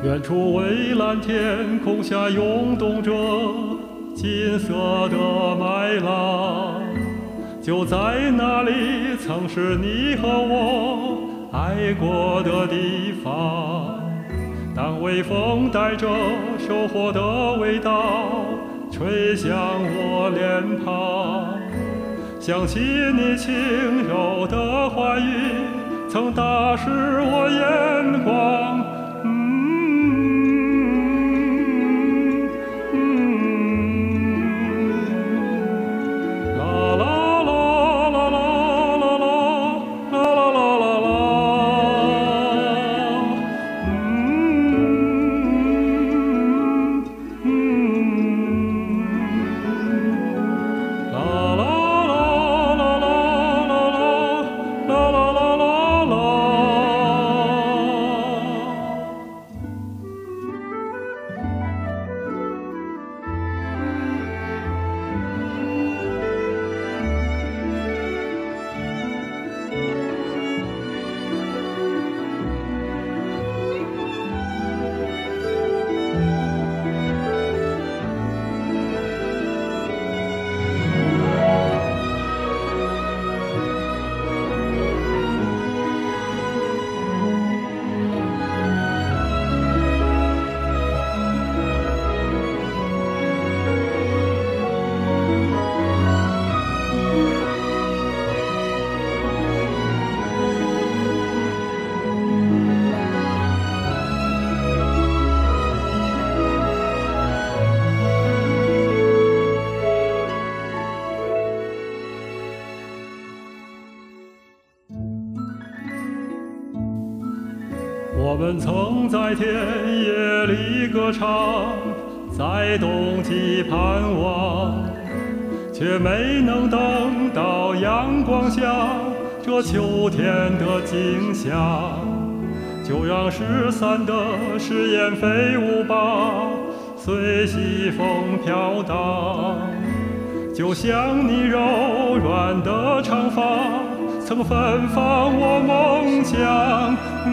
远处蔚蓝天空下涌动着金色的麦浪，就在那里曾是你和我爱过的地方。当微风带着收获的味道吹向我脸庞，想起你轻柔的话语曾打湿我眼光。我们曾在田野里歌唱，在冬季盼望，却没能等到阳光下这秋天的景象。就让失散的誓言飞舞吧，随西风飘荡。就像你柔软的长发曾芬芳我梦想。